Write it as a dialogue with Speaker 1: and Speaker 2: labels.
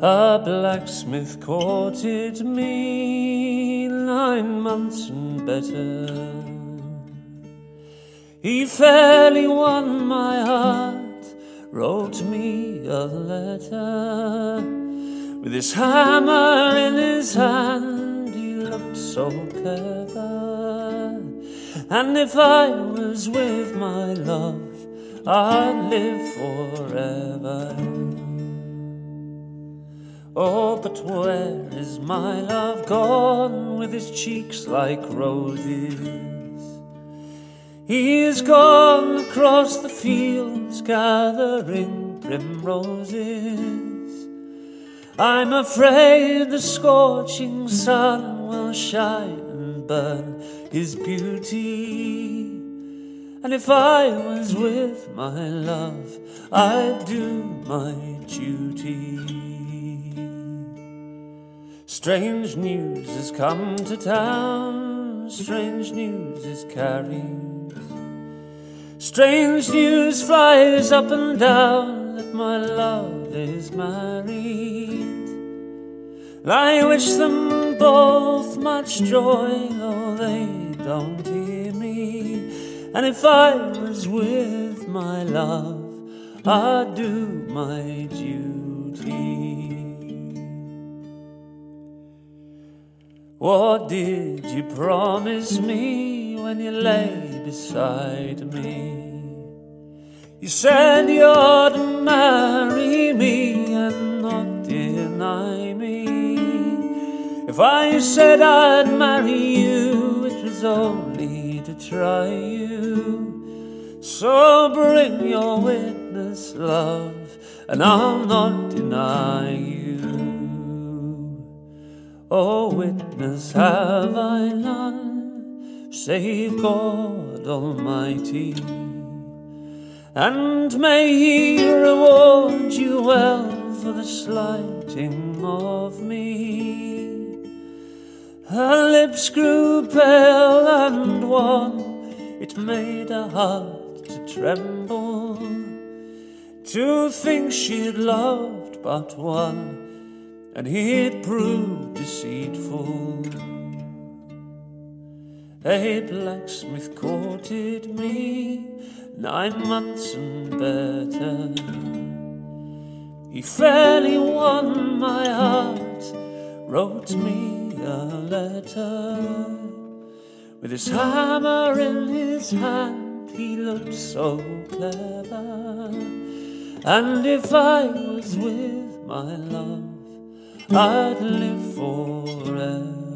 Speaker 1: A blacksmith courted me 9 months and better. He fairly won my heart, wrote me a letter. With his hammer in his hand, he looked so clever. And if I was with my love, I'd live forever. Oh, but where is my love gone, with his cheeks like roses? He is gone across the fields, gathering primroses. I'm afraid the scorching sun will shine and burn his beauty. And if I was with my love, I'd do my duty. Strange news has come to town, strange news is carried. Strange news flies up and down that my love is married. I wish them both much joy, though they don't hear me. And if I was with my love, I'd do my duty. What did you promise me when you lay beside me? You said you'd marry me and not deny me. If I said I'd marry you, it was only to try you. So bring your witness, love, and I'll not deny you. Oh, witness have I none, save God Almighty. And may He reward you well for the slighting of me. Her lips grew pale and wan, it made her heart to tremble, to think she'd loved but one, and he'd proved deceitful. A blacksmith courted me 9 months and better. He fairly won my heart, wrote me a letter. With his hammer in his hand, he looked so clever. And if I was with my love, I'd live forever.